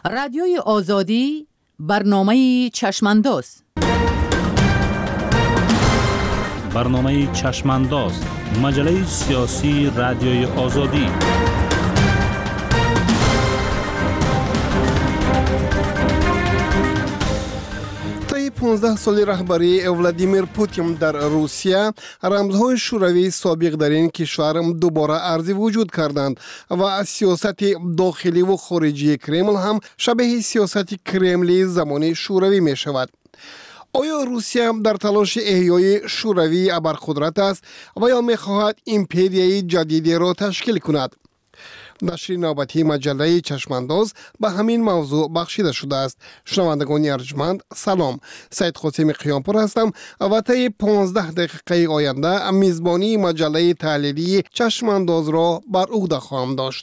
رادیوی آزادی برنامه چشمانداز. برنامه چشمانداز مجله سیاسی رادیوی آزادی. طی 15 سال رهبری ولادیمیر پوتین در روسیه، رمزهای شوروی سابق در این کشور دوباره ارزی وجود کردند و سیاست داخلی و خارجی کرمل هم شبیه سیاست کرملی زمان شوروی می شود. آیا روسیه در تلاش احیای شوروی ابرقدرت است و یا می خواهد ایمپریای جدیدی را تشکیل کند؟ نشر نوبتی مجله چشمانداز به همین موضوع بخشیده شده است. شنوندگان ارجمند، سلام. سید قاسم قیامپور هستم و طی 15 دقیقه آینده میزبانی مجله تحلیلی چشمانداز را بر عهده خواهم داشت.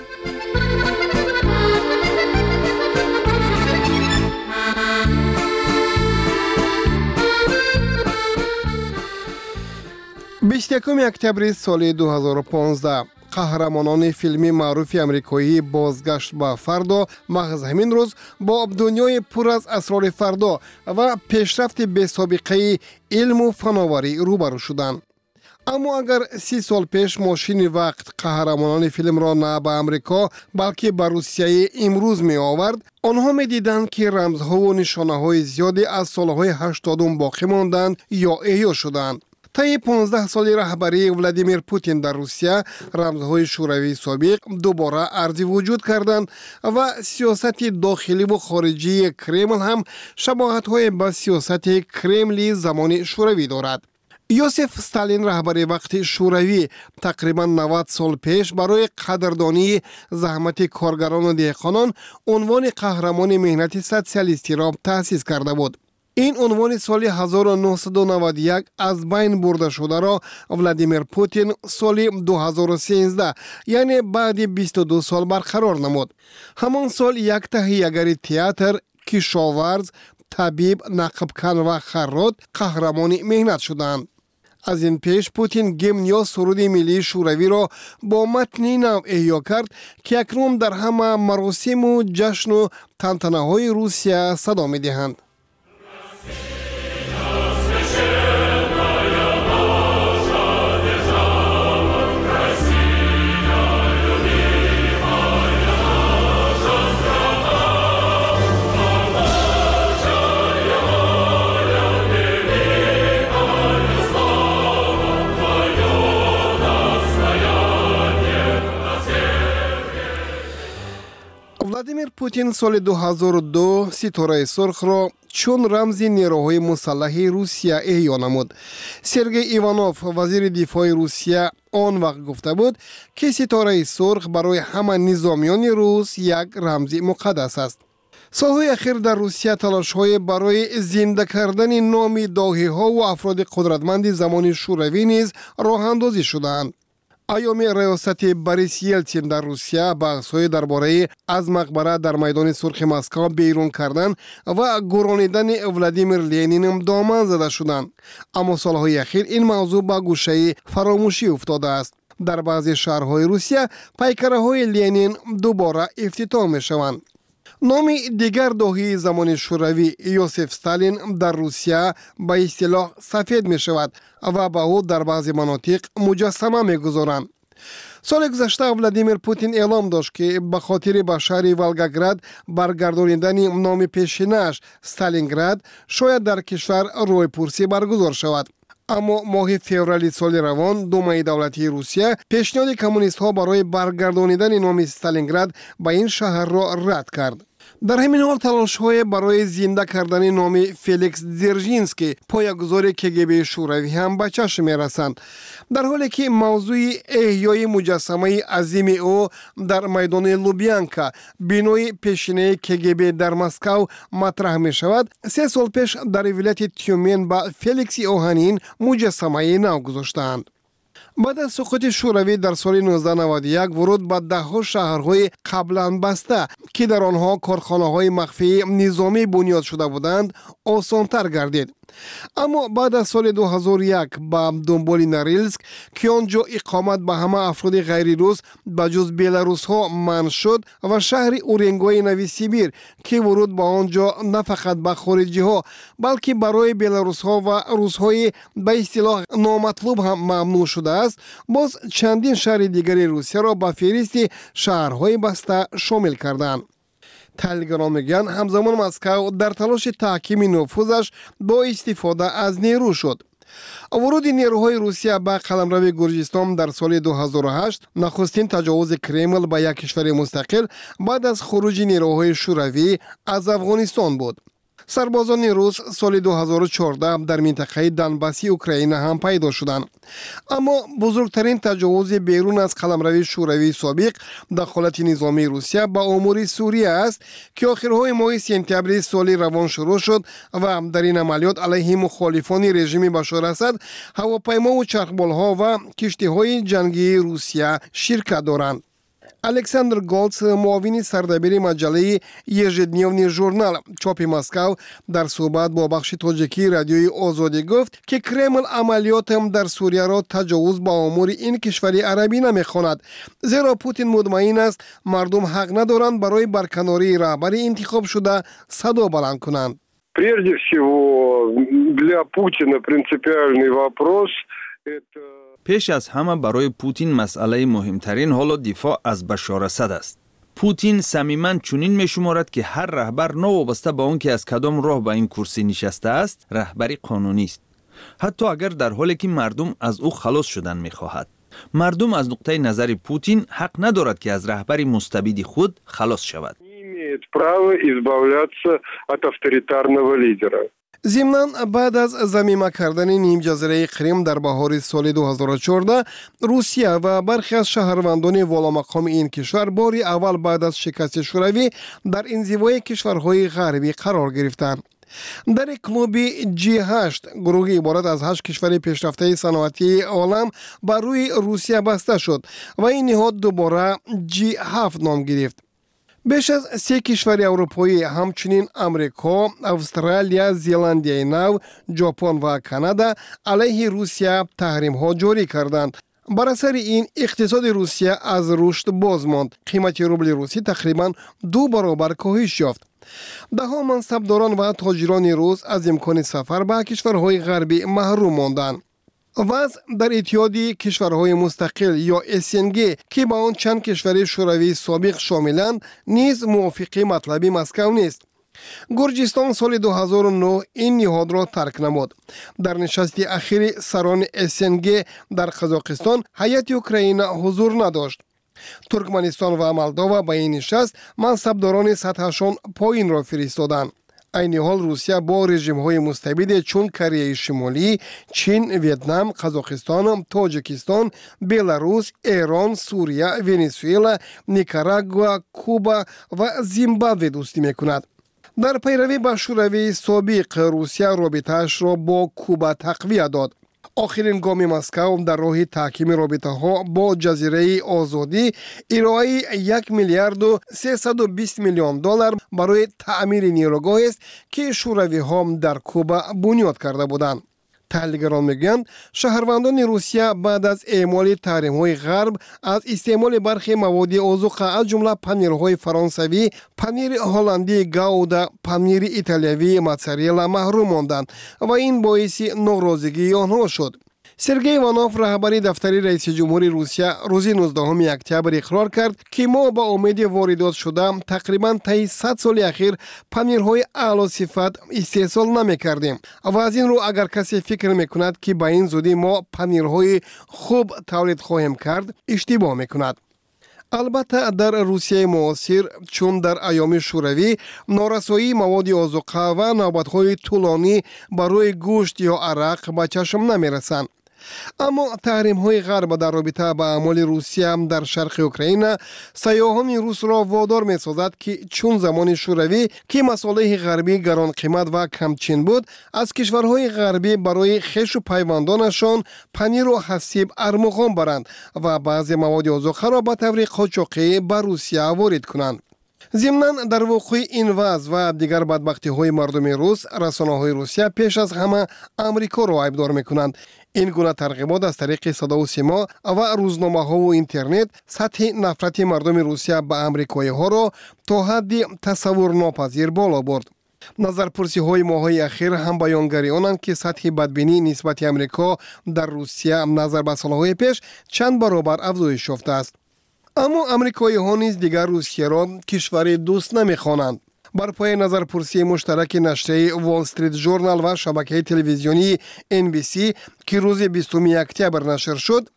بیست یکم اکتبر سال 2015 قهرمانان فیلمی معروف امریکایی بازگشت به فردا محض همین روز با دنیای پر از اسرار فردا و پیشرفت بی سابقه علم و فناوری روبرو شدند. اما اگر 30 سال پیش ماشین وقت قهرمانان فیلم را نه به امریکا بلکه به روسیه امروز می آورد، آنها می دیدند که رمزها و نشانه های زیادی از سالهای 80 باقی ماندند یا احیا شدند. طی 15 سال رهبری ولادیمیر پوتین در روسیه، رمزهای شوروی سابق دوباره ارزی وجود کردند و سیاست داخلی و خارجی کرمل هم شباهت‌های به سیاست کرملی زمان شوروی دارد. یوسف استالین رهبر وقت شوروی تقریبا 90 سال پیش برای قدردانی زحمت کارگران و دهقانان عنوان قهرمان مهنت سوسیالیستی را تأسیس کرده بود. این عنوان سال 1991 از بین برده شده را ولادیمیر پوتین سال 2013 یعنی بعد 22 سال برقرار نمود. همان سال یک تهیه‌گر تئاتر، کشاورز، طبیب، نقبکن و خراط قهرمان مهنت شدند. از این پیش پوتین گیمن یا سرود ملی شوروی را با متنی نو احیا کرد که اکنون در همه مراسم و جشن و تنتنه های روسیه صدا می دهند. ولادیمیر پوتین سال 2002 ستاره سرخ را چون رمز نیروهای مسلح روسیه احیا نمود. سرگئی ایوانوف وزیر دفاع روسیه آن وقت گفته بود که ستاره سرخ برای همه نظامیان روس یک رمز مقدس است. سالهای اخیر در روسیه تلاش‌های برای زنده کردن نام داهی‌ها و افراد قدرتمند زمان شوروی نیز راه اندازی شدند. ایام ریاست بوریس یلتسین در روسیه بحث‌های درباره از مقبره در میدان سرخ مسکو بیرون کردن و گرانیدن ولادیمیر لنین دامن زده شدند. اما سالهای اخیر این موضوع به گوشه فراموشی افتاده است. در بعضی شهرهای روسیه پیکره‌های لنین دوباره افتتاح می‌شوند. نام دیگر داهی زمان شوروی یوسف استالین در روسیه به اصطلاح سفید می شود و به او در بعضی مناطق مجسمه می گذارند. سال گذشته ولادیمیر پوتین اعلام داشت که به خاطر به شهر ولگاگراد برگردانیدن نام پیشینش استالینگراد شاید در کشور روی پرسی برگزار شود. اما ماه فوریه سال روان دومای دولتی روسیه پیشنهاد کمونیست ها برای برگردانیدن نام استالینگراد به این شهر را رد کرد. در همین حال تلاش‌های برای زنده کردن نام فلیکس дзержинسکی پایه‌گذار کگب شوروی هم به چشم می‌رسند، در حالی که موضوع احیای مجسمه عظیم او در میدان لوبیانکا بینای پیشینه کگب در مسکو مطرح می‌شود. 3 سال پیش در ولایت تیومن به فلیکس اوهانین مجسمه نو گذاشتند. بعد از سقوط شوروی در سال 1991 ورود به ده‌ها شهرهای قبلا بسته که در آنها کارخانه‌های مخفی نظامی بنیاد شده بودند آسان‌تر گردید. اما بعد از سال 2001 با دنبال نارلسک که آنجا اقامت به همه افراد غیر روس بجز بیلاروس ها منع شد و شهر اورنگوی نوی سیبیر که ورود به آنجا نه فقط به خارجی ها بلکه برای بیلاروس ها و روس های به اصطلاح نامطلوب هم ممنوع شده است، باز چندین شهر دیگری روسیه را به فهرست شهرهای بسته شامل کردند. تحلیلگران میگن همزمان مسکو در تلاش تحکیم نفوذش با استفاده از نیرو شد. ورود نیروهای روسیه به قلمرو گرجستان در سال 2008 نخستین تجاوز کرمل به یک کشور مستقل بعد از خروج نیروهای شوروی از افغانستان بود. سربازان روس سال 2014 در منطقه دنباسی اوکراین هم پیدا شدند. اما بزرگترین تجاوز بیرون از قلمرو شوروی سابق دخالت نظامی روسیه به امور سوریه است که آخرهای ماه سپتامبر سال روان شروع شد و در این عملیات علیه مخالفان رژیم بشار اسد هواپیما و چرخبالها و کشتی‌های جنگی روسیه شرکت دارند. الکساندر گولتس معاون سردبیر مجله یژدنیوی ژورنال چاپ مسکو در صحبت با بخش تاجیکی رادیوی آزادی گفت که کرمل عملیات در سوریه را تجاوز به امور این کشور عربی نمی‌خواند، زیرا پوتین مطمئن است مردم حق ندارند برای برکناری رهبر انتخاب شده صدا بلند کنند. Прежде всего для Путина принципиальный вопрос это پیش از همه برای پوتین مسئله مهمترین حالا دفاع از بشار اسد است. پوتین صمیماً چنین می‌شمارد که هر رهبر نوابسته به آن که از کدام راه به این کرسی نشسته است، رهبری قانونی است. حتی اگر در حالی که مردم از او خلاص شدن می‌خواهد. مردم از نقطه نظر پوتین حق ندارد که از رهبری مستبد خود خلاص شود. ضمناً بعد از ضمیمه کردن نیم جزیره کریم در بهار سال 2014 روسیه و برخی از شهروندان والامقام این کشور بار اول بعد از شکست شوروی در انزوای کشورهای غربی قرار گرفتند. در کلوب G8 گروهی عبارت از 8 کشور پیشرفته صنعتی عالم بر روی روسیه بسته شد و این نهاد دوباره G7 نام گرفت. بیش از 3 کشور اروپایی همچنین امریکا، استرالیا، زیلندیای نو، ژاپن و کانادا علیه روسیه تحریم ها جاری کردند. بر اثر این اقتصاد روسیه از رشد باز ماند. قیمت روبل روسی تقریبا 2 برابر کاهش یافت. دهها منصبداران و تاجران روس از امکان سفر به کشورهای غربی محروم ماندند. وضع در اتحاد کشورهای مستقل یا SNG که با آن چند کشور شوروی سابق شاملند نیز موافق مطلب مسکو نیست. گرجستان سال 2009 این نهاد را ترک نمود. در نشست اخیر سران SNG در قزاقستان هیئت اوکراین حضور نداشت. ترکمنستان و مولداوا با این نشست منصبداران سطحشان پایین را فرستادند. این حال روسیه با رژیم‌های مستبد چون کره شمالی، چین، ویتنام، قزاقستان، تاجیکستان، بلاروس، ایران، سوریه، ونزوئلا، نیکاراگوآ، کوبا و زیمبابوه دوستی می‌کند. در پیروی به شوروی سابق روسیه رابطه‌اش را با کوبا تقویت داد. آخرین گام مسکو در راه تحکیم رابطه ها با جزیره آزادی ارائه 1 میلیارد و 320 میلیون دلار برای تعمیر نیروگاه است که شوروی ها در کوبا بنیاد کرده بودند. تحلیلگران میگویند شهروندان روسیه بعد از اعمال تحریم‌های غرب از استعمال برخی مواد عضو از جمله پنیرهای فرانسوی، پنیر هلندی گاودا، پنیر ایتالیایی موتزارلا محروم ماندند و این باعث ناراضگی آنها شد. سرگئی ایوانوف رهبر دفتر رئیس جمهور روسیه روز 19 اکتبر اقرار کرد که ما با امید واردات شده تقریبا طی 100 سال اخیر پنیرهای اعلی صفت استحصال نمی‌کردیم و از این رو اگر کسی فکر می‌کند که با این زودی ما پنیرهای خوب تولید خواهیم کرد اشتباه می‌کند. البته در روسیه معاصر چون در ایام شوروی نارسایی مواد آذوقه و نوبت‌های طولانی برای گوشت یا عرق به چشم نمی‌رسند. اما تحریم‌های غرب در رابطه با اعمال روسیه در شرق اوکراین سیاحان روس را وادار می‌سازد که چون زمان شوروی که مصالح غربی گران قیمت و کمچین بود از کشورهای غربی برای خویش و پیوندانشان پنیر و حسیب ارمغان برند و بعضی مواد آذوقه را به طور قاچاقی به روسیه وارد کنند. ضمناً در وقوع این وضع و دیگر بدبختی‌های مردم روس، رسانه‌های روسیه پیش از همه آمریکا را عیبدار می‌کنند. این گونه ترغیبات از طریق صدا و سیما و روزنامه‌ها و اینترنت سطح نفرت مردم روسیه به آمریکایی‌ها را تا حدی تصور ناپذیر بالا برد. نظرپرسی‌های ماه‌های اخیر هم بیانگری آنند که سطح بدبینی نسبت آمریکا در روسیه نظر به سال‌های پیش چند برابر افزایش یافته است. اما آمریکایی‌ها نیز دیگر روسیه را کشور دوست نمی‌خوانند. بر پای نظرپرسی مشترک نشریه وال استریت ژورنال و شبکه تلویزیونی NBC که روز 20 اکتبر نشر شد،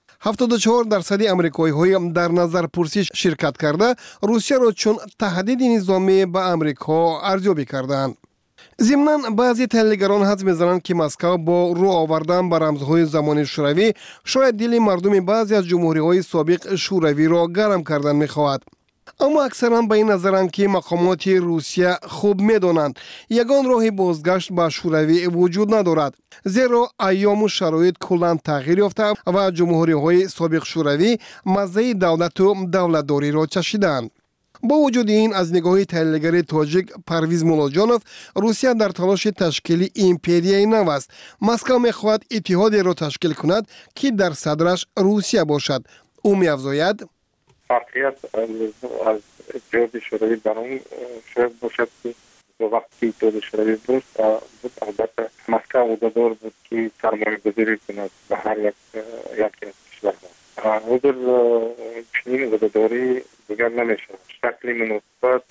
74% آمریکایی‌ها در نظرپرسی شرکت کرده روسیه را چون تهدید نظامی به آمریکا ارزیابی کردند. ضمناً بعضی تحلیلگران حدس می‌زنند که مسکو با رو آوردن به رمزهای زمان شوروی شاید دل مردم بعضی از جمهوری‌های سابق شوروی را گرم کردن می‌خواهد. اما اکثرا به این نظرند که مقامات روسیه خوب می‌دانند یگان راه بازگشت به شوروی وجود ندارد، زیرا ایام و شرایط کلاً تغییر یافته و جمهوری‌های سابق شوروی مزه دولت و دولتداری را چشیدند. با وجود این، از نگاه تحلیلگر تاجیک پرویز مولاجانوف، روسیه در تلاش تشکیل ایمپریای نو است. مسکو می‌خواهد اتحادی را تشکیل کند که در صدرش روسیه باشد. او می‌افزاید: واقعیت از اتحاد شوروی برام شاید باشد که وقتی اتحاد شوروی بود البته مسکو عهده‌دار بود که سرمایه‌گذاری کند به هر یکی از کشورها. حضور چنین عهده‌داری دیگر نمیشه. شکل مناسبت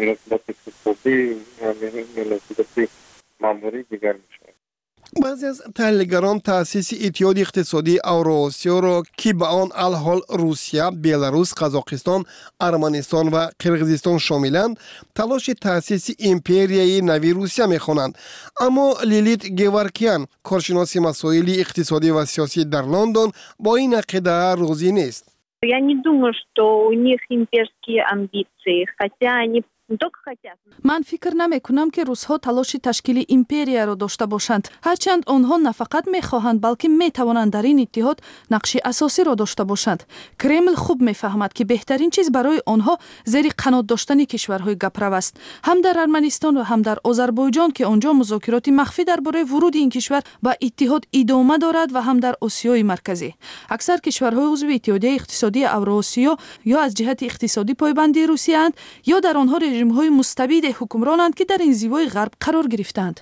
اقتصادی و مناسبت ماموری دیگر میشه. بعضی از تحلیلگران تأسیس اتحاد اقتصادی اوراسیا را که به آن الحال روسیه، بلاروس، قزاقستان، ارمنستان و قرقیزستان شاملند، تلاش تأسیس ایمپریای نوی روسیه می‌خوانند. اما لیلیت گورکیان، کارشناس مسائل اقتصادی و سیاسی در لندن، با این عقیده راضی نیست. Я не думаю, что у них имперские амбиции, хотя они не только хотят. من فکر نمی کنم که روس‌ها تلاش تشکیل ایمپریا را داشته باشند. هرچند آنها نه فقط می‌خواهند بلکه می‌توانند در این اتحاد نقش اساسی را داشته باشند. کرمل خوب می‌فهمد که بهترین چیز برای آنها زیر قنات داشتن کشورهای گپرو است. هم در ارمنستان و هم در آذربایجان که آنجا مذاکرات مخفی درباره ورود این کشور به اتحاد ادامه دارد و هم در آسیای مرکزی. اکثر کشورهای عضو اتحادیه اقتصادی اوراسیا یا از جهت اقتصادی پایبند روسیه اند یا در آنها رژیم‌های مستبد حکمرانند که در انزوای غرب قرار گرفتند.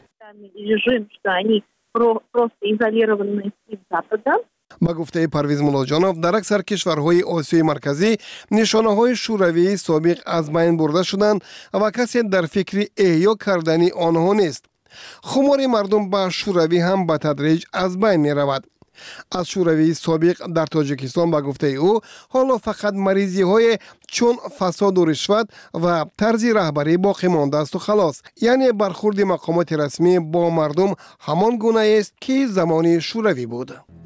با گفته پرویز مولاجانوف، در اکثر کشورهای آسیای مرکزی نشانه‌های شوروی سابق از بین برده شدند و کسی در فکر احیا کردن آنها نیست. خمار مردم به شوروی هم به تدریج از بین می‌رود. از شوروی سابق در تاجیکستان به گفته او حالا فقط مریضی های چون فساد و رشوت و طرز رهبری باقی مانده است و خلاص. یعنی برخورد مقامات رسمی با مردم همان گونه است که زمان شوروی بود.